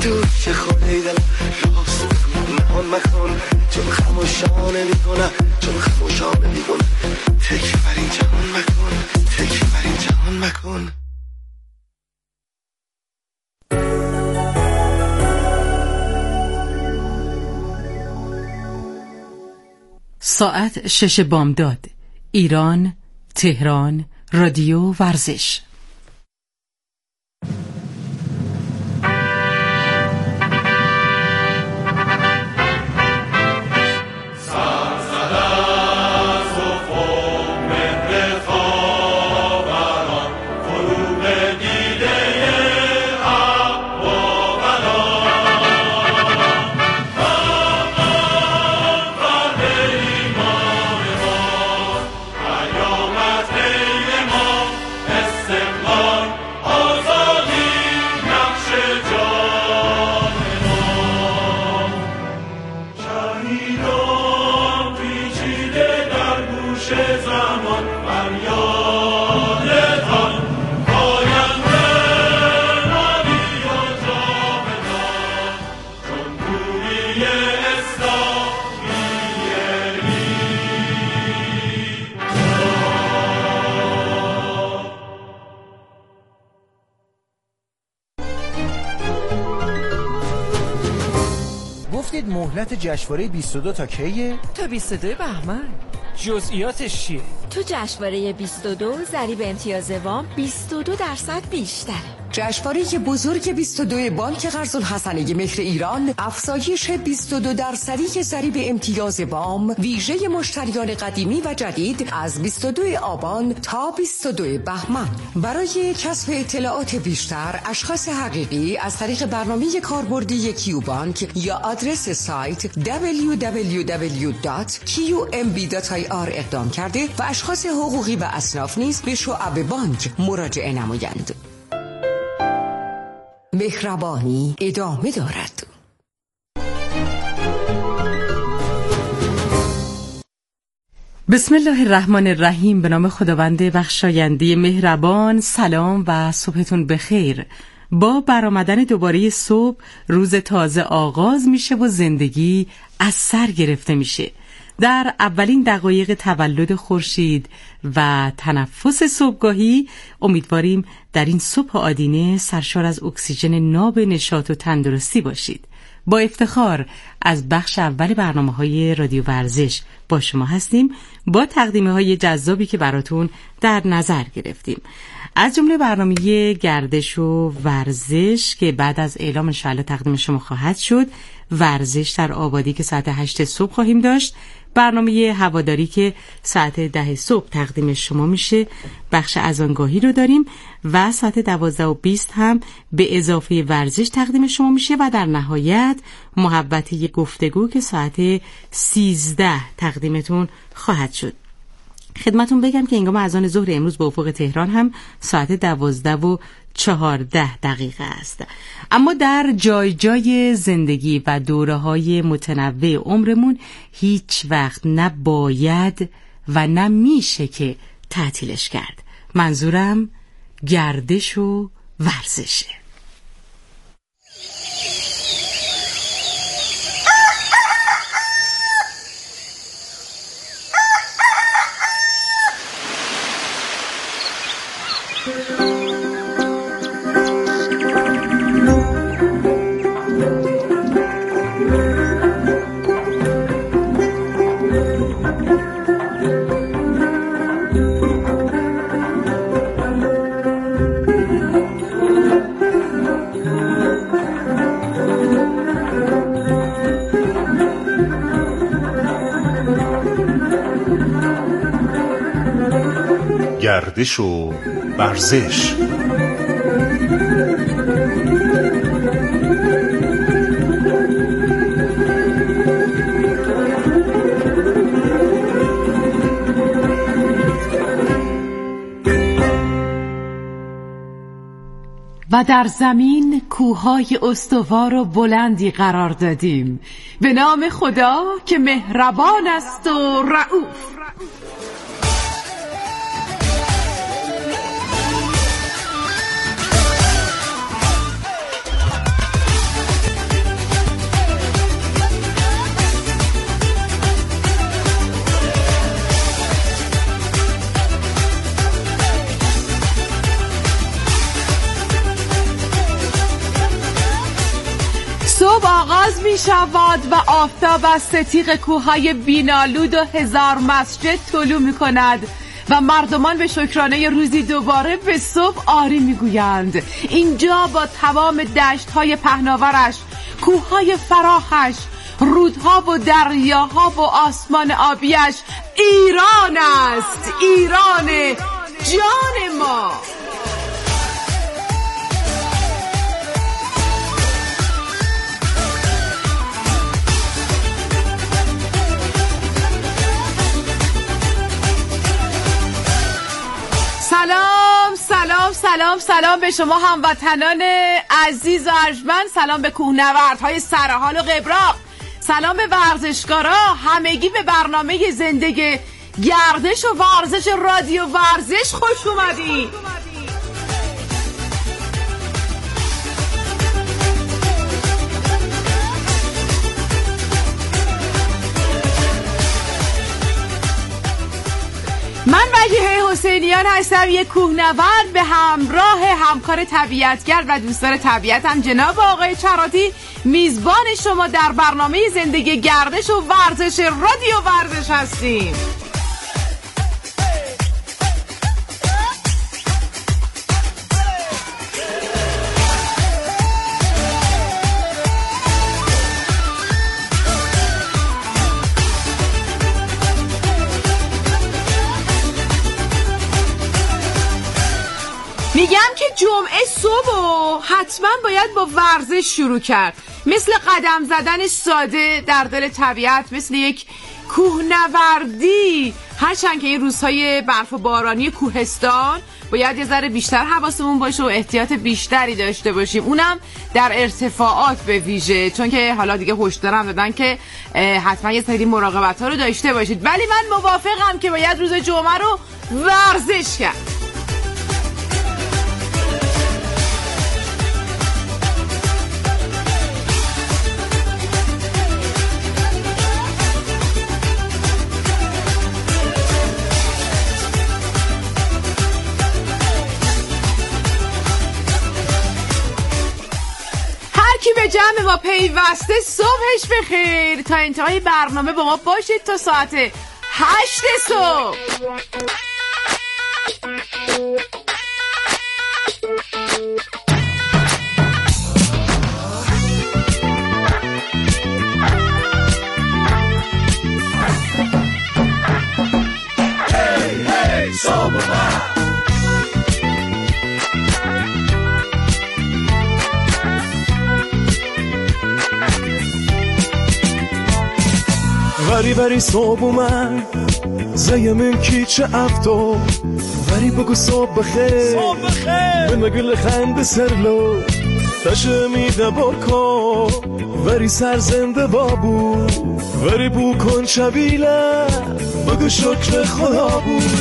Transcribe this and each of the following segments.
تو چه خونه دلم راست بگو نهان مکن، چون خموشانه میکنم، چون خموشانه میکنم. تکیه بر این جهان مکن، تکیه بر این جهان مکن. ساعت 6 بامداد. ایران، تهران، رادیو ورزش. گفتید مهلت جشنواره 22 تا کیه؟ تا 22 بهمن. جزئیاتش چیه؟ تو جشنواره 22 ضریب امتیاز وام 22% بیشتره. جشنواره بزرگ 22 بانک قرض الحسنه مهر ایران افزایش 22% ضریب امتیاز وام ویژه مشتریان قدیمی و جدید از 22 آبان تا 22 بهمن. برای کسب اطلاعات بیشتر اشخاص حقیقی از طریق برنامه کاربردی کیوبانک یا آدرس سایت www.qmb.ir اقدام کرده و اشخاص حقوقی و اصناف نیز به شعب بانک مراجعه نمایند. مهربانی ادامه دارد. بسم الله الرحمن الرحیم. به نام خداوند بخشاینده مهربان. سلام و صبحتون بخیر. با برآمدن دوباره صبح روز تازه آغاز میشه و زندگی از سر گرفته میشه. در اولین دقایق تولد خورشید و تنفس صبحگاهی امیدواریم در این صبح آدینه سرشار از اکسیژن ناب نشاط و تندرستی باشید. با افتخار از بخش اول برنامه‌های رادیو ورزش با شما هستیم با تقدیم‌های جذابی که براتون در نظر گرفتیم، از جمله برنامه گردش و ورزش که بعد از اعلام انشاءالله تقدیم شما خواهد شد، ورزش در آبادی که ساعت 8 صبح خواهیم داشت، برنامه هواداری که ساعت 10 صبح تقدیم شما میشه، بخش اذانگاهی رو داریم و ساعت 12:20 هم به اضافه ورزش تقدیم شما میشه و در نهایت محبت گفتگو که ساعت 13 تقدیمتون خواهد شد. خدمتون بگم که هنگام اذان ظهر امروز به افق تهران هم ساعت 12:14 است. اما در جای جای زندگی و دوره‌های متنوع عمرمون هیچ وقت نه باید و نه میشه که تعطیلش کرد. منظورم گردش و ورزشه. گردش و ورزش. و در زمین کوههای استوار و بلندی قرار دادیم به نام خدا که مهربان است و رئوف. صبح آغاز می شود و آفتاب از ستیق کوههای بینالود و هزار مسجد طلوع می کند و مردمان به شکرانه روزی دوباره به صبح آری می گویند. اینجا با تمام دشتهای پهناورش، کوههای فراخش، رودها و دریاها و آسمان آبیش، ایران است، ایران جان ما. سلام سلام سلام سلام به شما هموطنان عزیز و ارجمند، سلام به کوهنوردهای سرحال و قبراق، سلام به ورزشکارا، همگی به برنامه زندگی گردش و ورزش رادیو ورزش خوش اومدید. من وجیه حسینیان هستم، یک کوهنورد به همراه همکار طبیعتگرد و دوستدار طبیعتم جناب آقای چراتی، میزبان شما در برنامه زندگی گردش و ورزش رادیو ورزش هستیم. میگم که جمعه صبح حتما باید با ورزش شروع کرد، مثل قدم زدن ساده در دل طبیعت، مثل یک کوهنوردی. هرچند که این روزهای برف و بارانی کوهستان باید یه ذره بیشتر حواسمون باشه و احتیاط بیشتری داشته باشیم، اونم در ارتفاعات به ویژه، چون که حالا دیگه هشدارم دادن که حتما یه سری مراقبت ها رو داشته باشید. ولی من موافقم که باید روز جمعه رو ورزش کرد. به جمع ما پیوسته صبحش بخیر. تا انتهای برنامه با ما باشید تا ساعت 8 صبح. وری صبح اومد زیم کیچه افتو، وری بگو صبح بخیر به مگل خند سرلو تشه میده برکو، وری سرزنده بابو، وری بو کن شبیله بگو شکر خدا بود.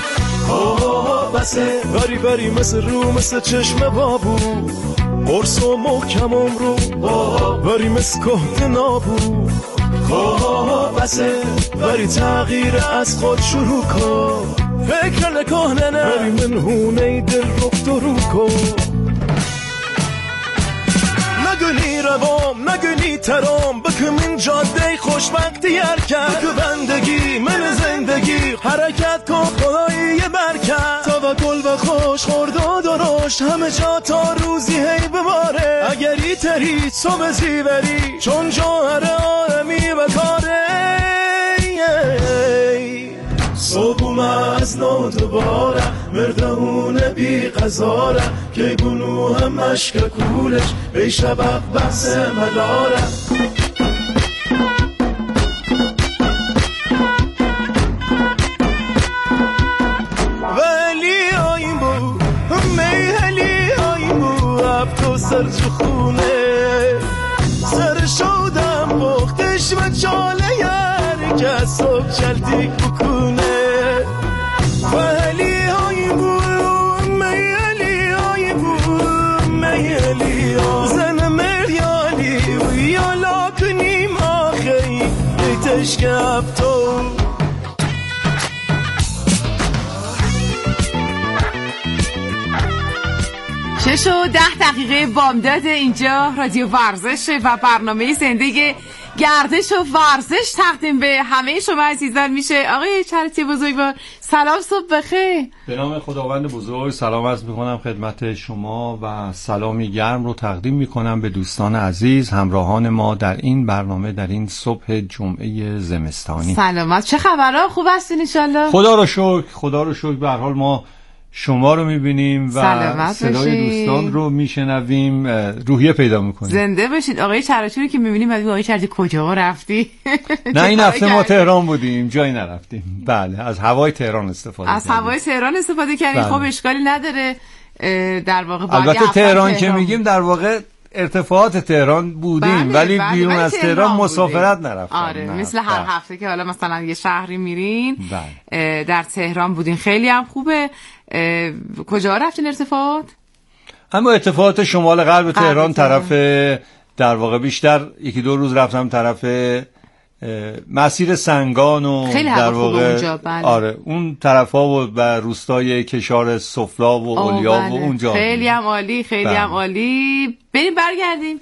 بسه وری مثل رو مثل چشم بابو، قرص و محکمم رو وری مثل کهت نابو. بسه وری تغییر از خود شروع کن، فکر نکنه نه وری منهونه دل رو درو کن. نگنی روام نگنی ترام، بکم این جاده خوشبختی حرکت، بکم بندگی من زندگی حرکت کن خدایی برکت. توکل و خوش خورد و درشت همه جا تا روزی هی بباره، اگری تری صبح زیوری چون جوهر آدمی و کاره. صبح از نو دوباره مردهونه بی قضاره، که بونو هم مشک کولش بی شبق بحث مداره. ولی آیم بو میهلی آیم بو ابتو سر جو خونه، سر شودم بختش و چاله یاری که صبح چلتیک بکنه. ولی آیم بو میهلی آیم بو میهلی زن مریالی و یالا کنیم آخی بیتش که ابتو. چه 10 بامداد اینجا رادیو ورزش و برنامه زندگی گردش و ورزش تقدیم به همه شما عزیزان میشه. آقای چرتی بزرگوار سلام، صبح بخیر. به نام خداوند بزرگ سلام عرض میکنم خدمت شما و سلامی گرم رو تقدیم میکنم به دوستان عزیز همراهان ما در این برنامه در این صبح جمعه زمستانی. سلامت، چه خبرها؟ خوب هستین ان شاءالله؟ خدا رو شکر به هر حال ما شما رو میبینیم و صدای دوستان رو میشنویم، روحیه پیدا میکنیم. زنده باشید. آقای چراچی رو که میبینیم بعد آقای چراچی کجا رفتی؟ نه این هفته ما تهران بودیم، جایی نرفتیم. بله از هوای تهران استفاده کردیم. از هوای تهران استفاده کردیم. خب اشکالی نداره. در واقع البته تهران که میگیم در واقع ارتفاعات تهران بودیم، ولی بیرون از تهران مسافرت نرفتیم. آره مثل هر هفته که حالا مثلا یه شهری میرین در تهران بودین. خیلی هم خوبه. کجا رفتین ارتفاعات؟ اما ارتفاعات شمال غرب تهران طرف در واقع بیشتر 1-2 روز رفتم طرف مسیر سنگان و خیلی در واقع اونجا. بله. آره اون طرفا و روستای کشار سفلا و اولیا بله. و اونجا خیلی هم عالی، خیلی هم عالی. بریم برگردیم.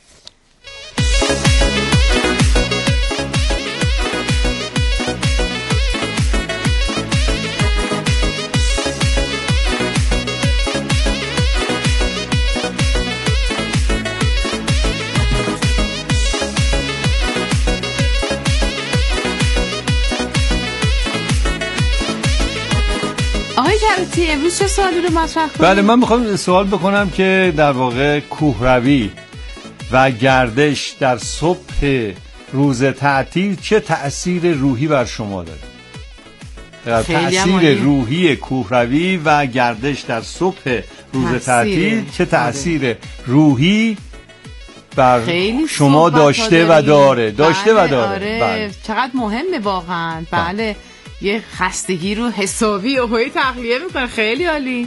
آقای جراتی امروز چه سوالی رو مطرح کنید؟ بله من میخوام سوال بکنم که در واقع کوهروی و گردش در صبح روز تعطیل چه تأثیر روحی بر شما داره؟ تأثیر روحی کوهروی و گردش در صبح روز تعطیل چه تأثیر روحی بر شما داشته و داره؟ آره. چقدر مهمه واقعا. بله یه خستگی رو حسابی و هوی تخلیه میکنه. خیلی عالی.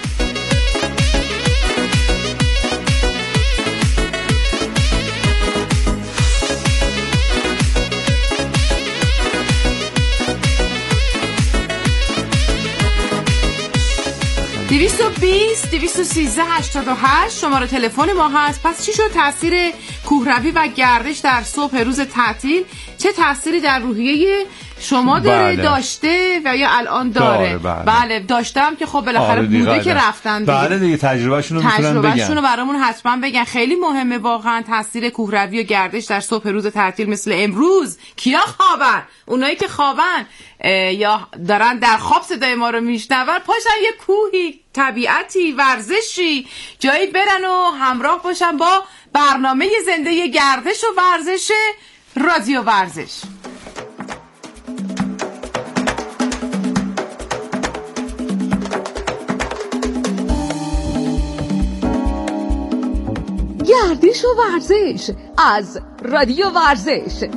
$220 213 88 شماره تلفن ما هست. پس چی شد تاثیر کوهروی و گردش در صبح روز تعطیل؟ چه تأثیری در روحیه شما داره؟ داشته و یا الان داره؟ بله داشتم که خب بالاخره بوده که رفتن دیگه. بله دیگه تجربهشون رو برامون حتما بگن. خیلی مهمه واقعا تاثیر کوهروی و گردش در صبح روز تعطیل مثل امروز. کیا خوابن؟ اونایی که خوابن یا دارن در خواب صدای ما رو میشنون پاشن یه کوهی، طبیعتی، ورزشی جایی برن و همراه باشن با برنامه زنده گردش و ورزش رادیو ورزش. گردش و ورزش از رادیو ورزش.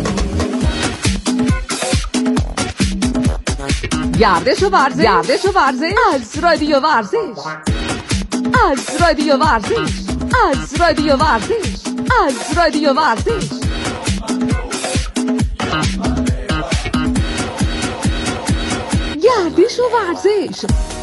گردش و ورزش از رادیو ورزش. از رادیو ورزش. از رادیو ورزش. از رادیو ورزش. گردش و ورزش.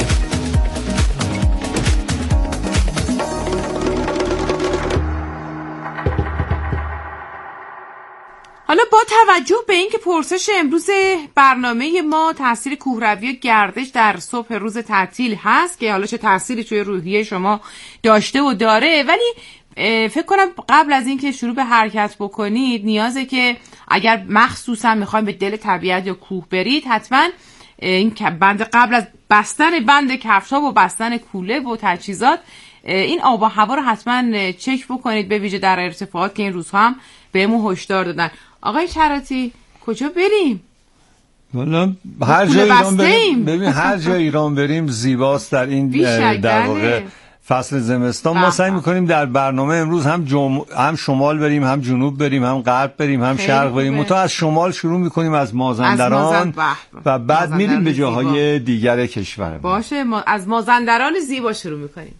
حالا با توجه به اینکه پرسش امروز برنامه ما تاثیر کوهروی و گردش در صبح روز تعطیل هست که حالا چه تأثیری توی روحیه شما داشته و داره، ولی فکر کنم قبل از اینکه شروع به حرکت بکنید نیازه که اگر مخصوصا میخوایم به دل طبیعت یا کوه برید حتما این بند قبل از بستن بند کفش‌ها و بستن کوله و تجهیزات این آب و هوا رو حتما چک بکنید، به ویژه در ارتفاعات که این روزها هم بهمون هشدار دادن. آقای چراتی کجا بریم؟ والا هر جای ایران بریم. ببین هر جای ایران بریم زیباست در این در واقع فصل زمستان. ما سعی میکنیم در برنامه امروز هم شمال بریم، هم جنوب بریم، هم غرب بریم، هم شرق بریم. ما از شمال شروع میکنیم از مازندران و بعد میریم به جاهای دیگر کشور. باشه ما از مازندران زیبا شروع میکنیم.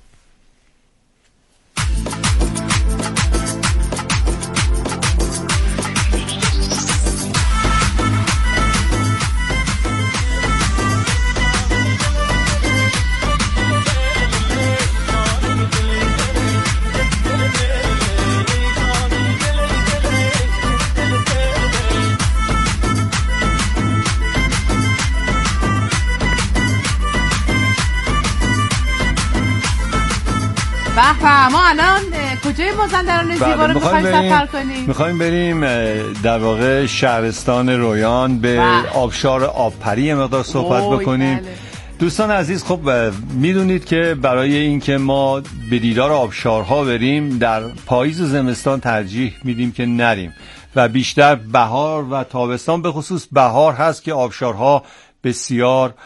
ما الان کجای مازندران زیبا رو میخوایم سفر کنیم؟ میخوایم بریم در واقع شهرستان رویان به آبشار آبپری مقدار صحبت بکنیم. دوستان عزیز، خب میدونید که برای اینکه ما به دیدار آبشارها بریم در پاییز و زمستان ترجیح میدیم که نریم و بیشتر بهار و تابستان، به خصوص بهار هست که آبشارها بسیار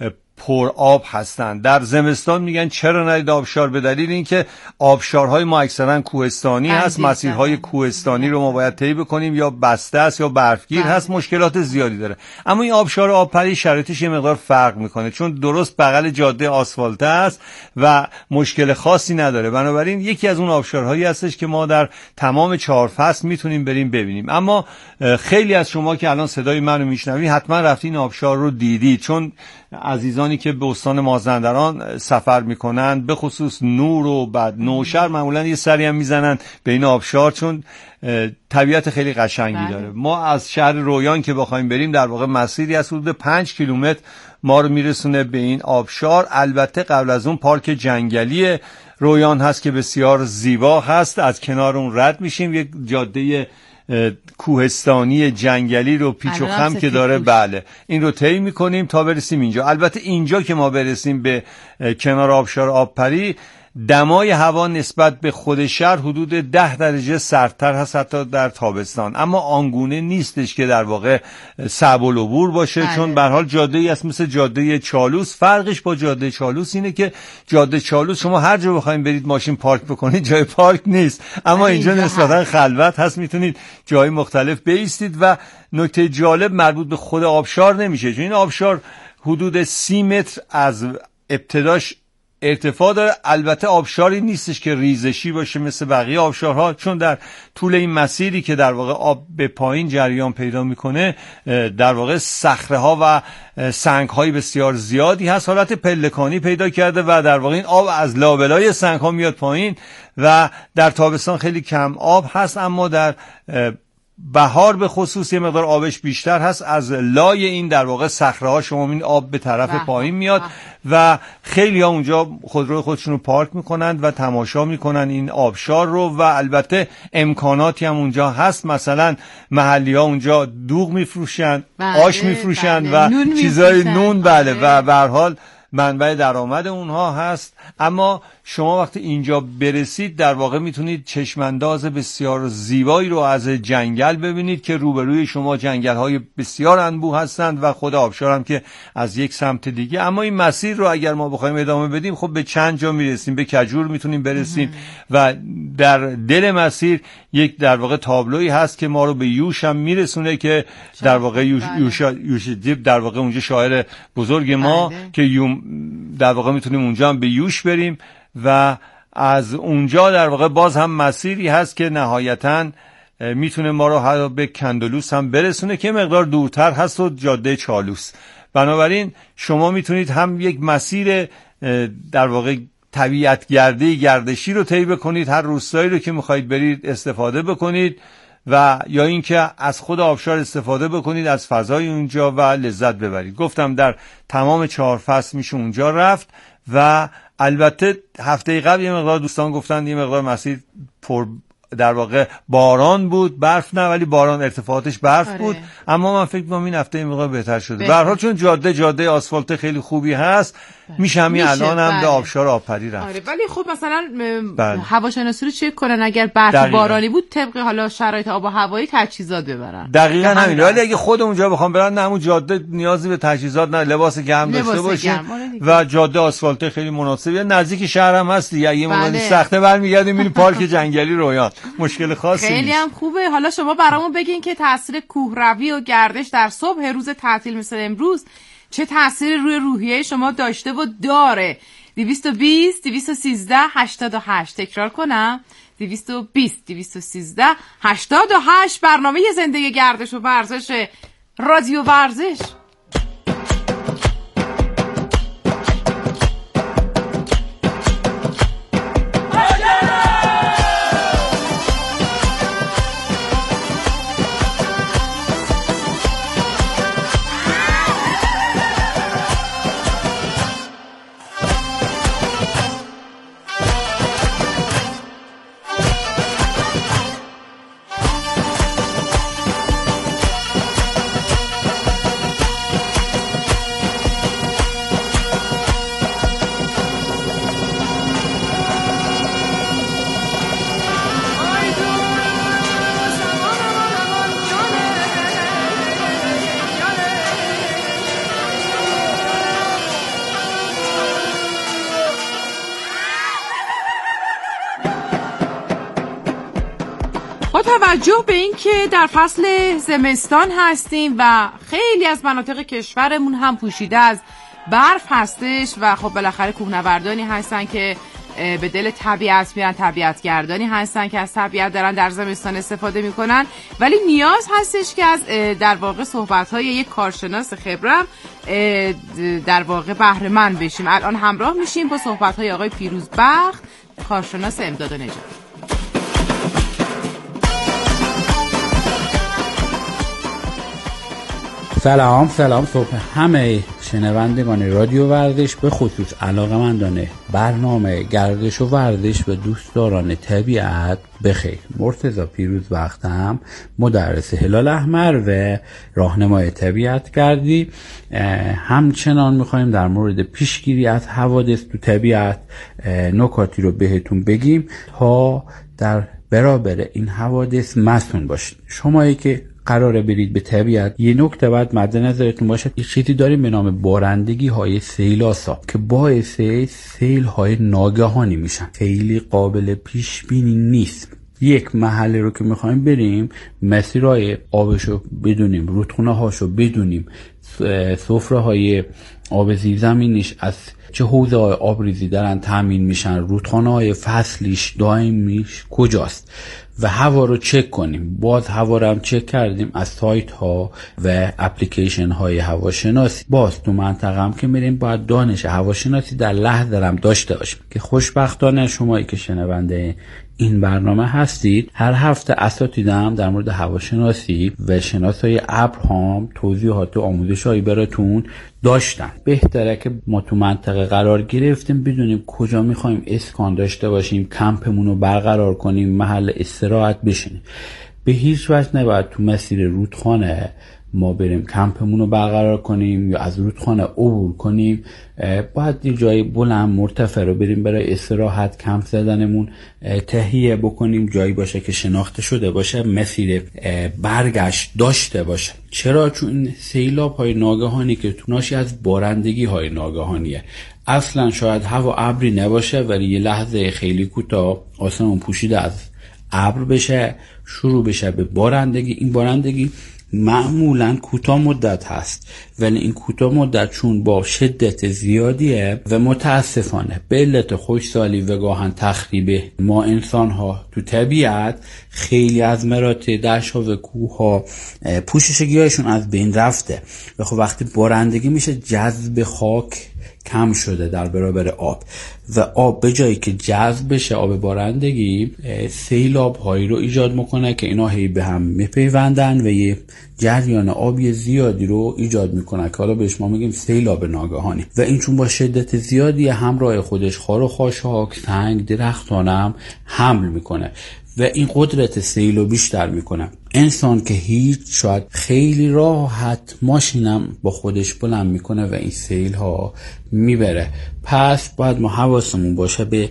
پر آب هستند. در زمستان میگن چرا نرید آبشار؟ به دلیل اینکه آبشارهای ما اکثرا کوهستانی هست، مسیرهای کوهستانی رو ما باید طی بکنیم، یا بسته است یا برفگیر هست، مشکلات زیادی داره. اما این آبشار آبپری شرایطش یه مقدار فرق میکنه، چون درست بغل جاده آسفالته است و مشکل خاصی نداره. بنابراین یکی از اون آبشارهایی هستش که ما در تمام 4 فصل میتونیم بریم ببینیم. اما خیلی از شما که الان صدای منو میشنوید حتما رفتین آبشار رو دیدید، چون عزیزانی که به استان مازندران سفر میکنن، به خصوص نور و بعد نوشهر، معمولا یه سری هم میزنن به این آبشار، چون طبیعت خیلی قشنگی داره. ما از شهر رویان که بخوایم بریم در واقع مسیری از حدود 5 کیلومتر ما رو میرسونه به این آبشار. البته قبل از اون پارک جنگلی رویان هست که بسیار زیبا هست، از کنار اون رد میشیم، یک جاده کوهستانی جنگلی رو پیچ و خم که داره، بله، این رو طی می‌کنیم تا برسیم اینجا. البته اینجا که ما برسیم به کنار آبشار آبپری، دمای هوا نسبت به خود شهر حدود 10 درجه سردتر هست حتی در تابستان، اما آنگونه نیستش که در واقع صعب العبور باشه، چون به هر حال جاده‌ای است مثل جاده چالوس. فرقش با جاده چالوس اینه که جاده چالوس شما هر جا بخواید برید ماشین پارک بکنید جای پارک نیست، اما اینجا نسبتا خلوت هست، میتونید جای مختلف بایستید. و نکته جالب مربوط به خود آبشار نمیشه، چون این آبشار حدود 30 متر از ابتداش ارتفاع داره. البته آبشاری نیستش که ریزشی باشه مثل بقیه آبشارها، چون در طول این مسیری که در واقع آب به پایین جریان پیدا میکنه، در واقع صخره ها و سنگ های بسیار زیادی هست، حالت پلکانی پیدا کرده و در واقع این آب از لابلای سنگ ها میاد پایین و در تابستان خیلی کم آب هست، اما در بهار به خصوص یه مقدار آبش بیشتر هست. از لای این در واقع صخره ها شما این آب به طرف پایین میاد و خیلی ها اونجا خودروی خودشون رو پارک میکنن و تماشا میکنن این آبشار رو. و البته امکاناتی هم اونجا هست، مثلا محلی ها اونجا دوغ میفروشن، آش میفروشن و چیزای نون، بله، و به هر حال منبع درآمد اونها هست. اما شما وقتی اینجا برسید در واقع میتونید چشمانداز بسیار زیبایی رو از جنگل ببینید که روبروی شما جنگل‌های بسیار انبوه هستند و خود آبشار هم که از یک سمت دیگه. اما این مسیر رو اگر ما بخوایم ادامه بدیم خب به چند جا میرسیم. به کجور میتونیم برسیم و در دل مسیر یک در واقع تابلویی هست که ما رو به یوش هم میرسونه که در واقع یوش دیب در واقع اونجا شاعر بزرگ ما که در واقع میتونیم اونجا هم به یوش بریم و از اونجا در واقع باز هم مسیری هست که نهایتاً میتونه ما رو به کندلوس هم برسونه که مقدار دورتر هست و جاده چالوس. بنابراین شما میتونید هم یک مسیر در واقع طبیعت گردشی رو طی بکنید، هر روستایی رو که میخواید برید استفاده بکنید، و یا اینکه از خود آبشار استفاده بکنید، از فضای اونجا و لذت ببرید. گفتم در تمام 4 فصل میشه اونجا رفت. و البته هفته قبل یه مقدار دوستان گفتن یه مقدار مسیر پر در واقع باران بود، برف نه، ولی باران ارتفاعاتش برف بود. اما من فکر می‌کنم این هفته این مقدار بهتر شده. به هر حال چون جاده آسفالت خیلی خوبی هست، میشه همین الان هم به آبشار آبپری رفت. ولی خب مثلا هواشناسی رو چک کنن، اگر برف بارانی بود طبق حالا شرایط آب و هوایی تجهیزات ببرن. دقیقاً همین. ولی اگه خود اونجا بخوام برن، نه همون جاده نیازی به تجهیزات نه، لباس گرم داشته باشین و جاده آسفالت خیلی مناسبه، نزدیک شهر هم هست دیگه. اگه ما سخته برمیگردیم میریم پارک جنگلی رویان، مشکل خاصی نیست. خیلی هم خوبه. حالا شما برامون بگین که تاثیر کوهروی و گردش در صبح روز تعطیل مثل امروز چه تأثیری روی روحیه شما داشته و داره. 220 213 88. تکرار کنم 220 213 88. برنامه زندگی گردش و ورزش رادیو ورزش. با توجه به این که در فصل زمستان هستیم و خیلی از مناطق کشورمون هم پوشیده از برف هستش و خب بالاخره کوهنوردانی هستن که به دل طبیعت میرن، طبیعتگردانی هستن که از طبیعت دارن در زمستان استفاده میکنن، ولی نیاز هستش که از در واقع صحبت‌های یک کارشناس خبرم در واقع بهره مند بشیم. الان همراه میشیم با صحبت‌های آقای پیروزبخت، کارشناس امداد و نجات. سلام صبح همه شنوندگان رادیو ورزش، به خصوص علاقه‌مندان برنامه گردش و ورزش و دوستداران طبیعت بخیر. مرتضی پیروزبختم، مدرس هلال احمر و راهنمای طبیعت گردی. همچنان میخوایم در مورد پیشگیری از حوادث تو طبیعت نکاتی رو بهتون بگیم تا در برابر این حوادث مسئول باشید. شمایی که قراره برید به طبیعت، یه نکته باید مد نظرتون باشه، یه چیزی داریم به نام بارندگی های سیلاسا که باعث سیل های ناگهانی میشن، خیلی قابل پیش بینی نیست. یک محله رو که میخوایم بریم، مسیرهای آبشو بدونیم، رودخونه هاشو بدونیم، سفره های آب زیرزمینیش از چه حوزه های آبریزی دارن تامین میشن، رودخانه های فصلیش دائمیش کجاست و هوا رو چک کنیم. باز هوا رو هم چک کردیم از سایت ها و اپلیکیشن های هواشناسی. باز تو منطقه هم که میریم باید دانش هواشناسی در لحظه هم داشته باشیم که خوشبختانه شمایی که شنونده این برنامه هستید، هر هفته اساتیدم در مورد هواشناسی و شناسایی ابر هم توضیحات و آموزش‌هایی براتون داشتن. بهتره که ما تو منطقه قرار گرفتیم بدونیم کجا میخوایم اسکان داشته باشیم، کمپمون رو برقرار کنیم، محل استراحت بشینیم. به هیچ وجه نباید تو مسیر رودخانه ما بریم کمپمون رو برقرار کنیم یا از رودخانه عبور کنیم. باید یه جای بلند مرتفع رو بریم برای استراحت، کمپ زدنمون تهیه بکنیم، جایی باشه که شناخته شده باشه، مسیر برگشت داشته باشه. چرا؟ چون این سیلاب های ناگهانی که ناشی از بارندگی های ناگهانیه. اصلا شاید هوا ابری نباشه ولی یه لحظه خیلی کوتاه آسمون پوشیده از ابر بشه، شروع بشه به بارندگی. این بارندگی معمولا کوتاه مدت هست ولی این کوتاه مدت چون با شدت زیادیه و متاسفانه به علت خوشسالی و گاهن تخریب ما انسان ها تو طبیعت، خیلی از مراتع دشت ها و کوه ها پوششگیهایشون از بین رفته و خب وقتی بارندگی میشه جذب خاک کم شده در برابر آب و آب به جایی که جذب بشه، آب بارندگی سیلاب هایی رو ایجاد میکنه که اینا هی به هم میپیوندن و یه جریان آبی زیادی رو ایجاد میکنه که حالا بهش ما میگیم سیلاب ناگهانی. و این چون با شدت زیادی همراه خودش خار و خاشاک، سنگ، درختانم حمل میکنه و این قدرت سیل رو بیشتر میکنه. انسان که هیچ شاید خیلی راحت ماشینم با خودش بلند میکنه و این سیل ها میبره. پس باید ما حواسمون باشه به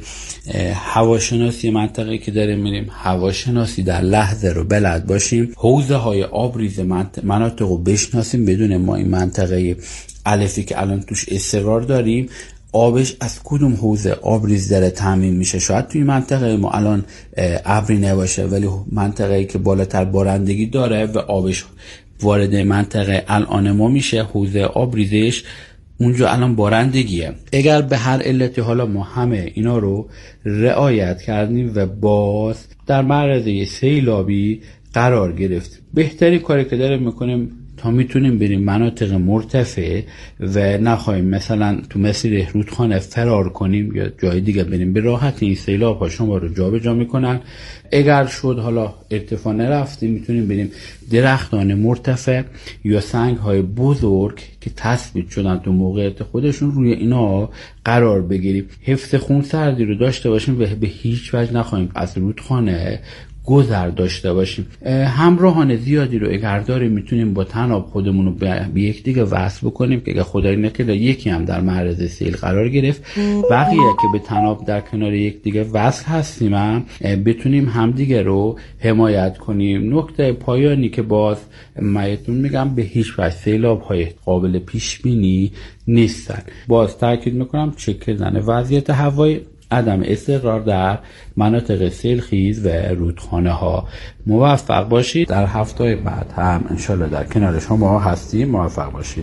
هواشناسی منطقه که داریم میریم، هواشناسی در لحظه رو بلد باشیم، حوزه های آبریز مناطق رو بشناسیم، بدون ما این منطقه الفی که الان توش استقرار داریم آبش از کدوم حوزه آبریز داره تامین میشه. شاید توی منطقه ما الان ابری نباشه ولی منطقه‌ای که بالاتر بارندگی داره و آبش وارد منطقه الان ما میشه، حوزه آبریزش اونجا الان بارندگیه. اگر به هر علتی حالا ما همه اینا رو رعایت کردیم و باز در معرض سیلابی قرار گرفتیم، بهترین کاری که داریم میکنیم تا میتونیم بریم مناطق مرتفع و نخواهیم مثلا تو مسیر رودخانه فرار کنیم یا جای دیگه بریم. به راحتی این سیلاب ها شما رو جا به جا میکنن. اگر شد حالا ارتفاع نرفتیم میتونیم بریم درختان مرتفع یا سنگ های بزرگ که تثبیت شدن تو موقعیت خودشون، روی اینا قرار بگیریم. حفظ خونسردی رو داشته باشیم و به هیچ وجه نخواهیم از رودخانه گذر داشته باشیم. همراهان زیادی رو اگر داریم میتونیم با طناب خودمون رو به یکدیگه وصل بکنیم که اگه خدایی نکرده یکی هم در معرض سیل قرار گرفت، بقیه که به طناب در کنار یکدیگه وصل هستیم هم بتونیم همدیگه رو حمایت کنیم. نکته پایانی که باز مایتون میگم، به هیچ وجه سیلاب های قابل پیش بینی نیستن. باز تاکید میکنم چک کردن وضعیت هوای عدم استقرار در مناطق سیلخیز و رودخانه ها. موفق باشید. در هفته بعد هم انشالله در کنار شما هستیم. موفق باشید.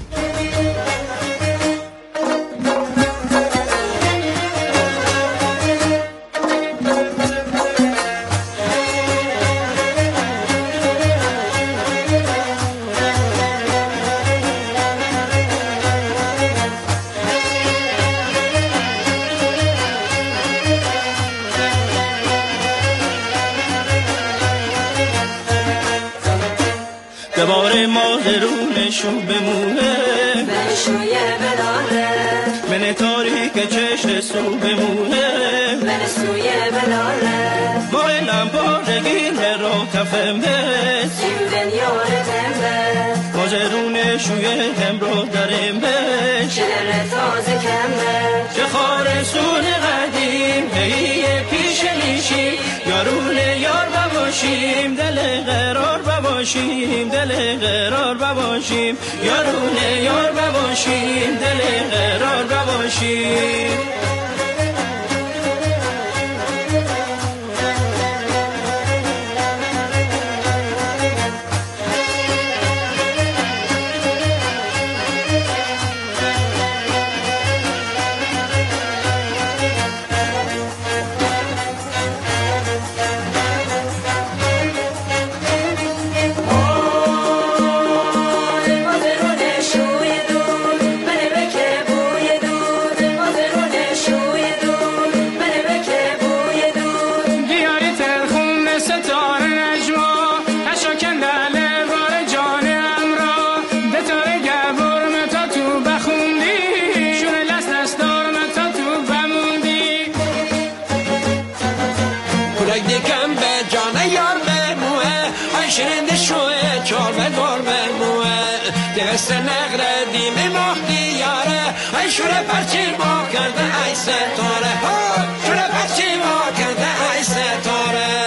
دوباره ماهرونشو بمونه بشوی بلاله من تاریک چشم سو بمونه من سوی بلاله مایلم بارگین رو تفم بس این دنیار تنبه ماهرونشوی هم رو درم بش شعر تازه کمه چه خارسون قدیم هیه پیش نیشی یارون یار بباشیم دل قرار بباشیم دل قرار بباشیم یارون یار بباشیم دل قرار بباشیم شوره پرچی ما کرده ای ستاره شوره پرچی ما کرده ای ستاره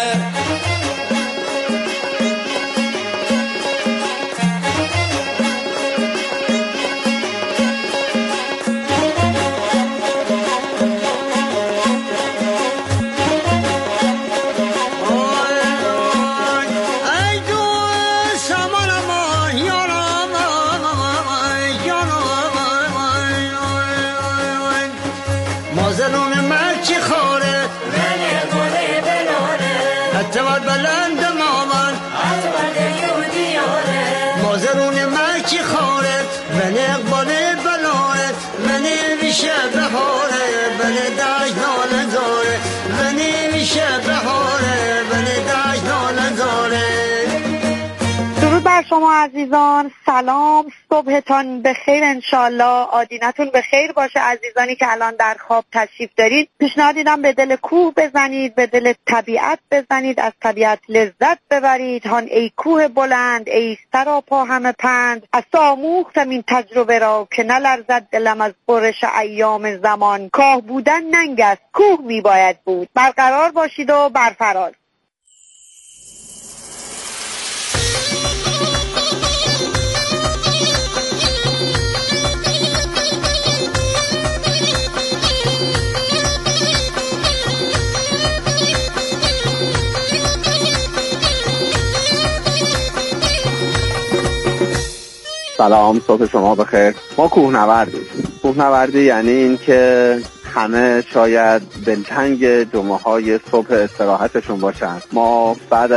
شما عزیزان، سلام، صبحتان بخیر، انشالله آدینتون بخیر باشه. عزیزانی که الان در خواب تشریف دارید، پیشنهاد میدم به دل کوه بزنید، به دل طبیعت بزنید، از طبیعت لذت ببرید. هان ای کوه بلند، ای سراپا همه پند، از تو آموختم این تجربه را که نلرزد دلم از برش ایام زمان. کاه بودن ننگ است، کوه میباید بود. برقرار باشید و برفراز. سلام، صبح شما بخیر. ما کوهنوردی یعنی این که همه شاید دلتنگ جمعه های صبح استراحتشون باشن. ما بعد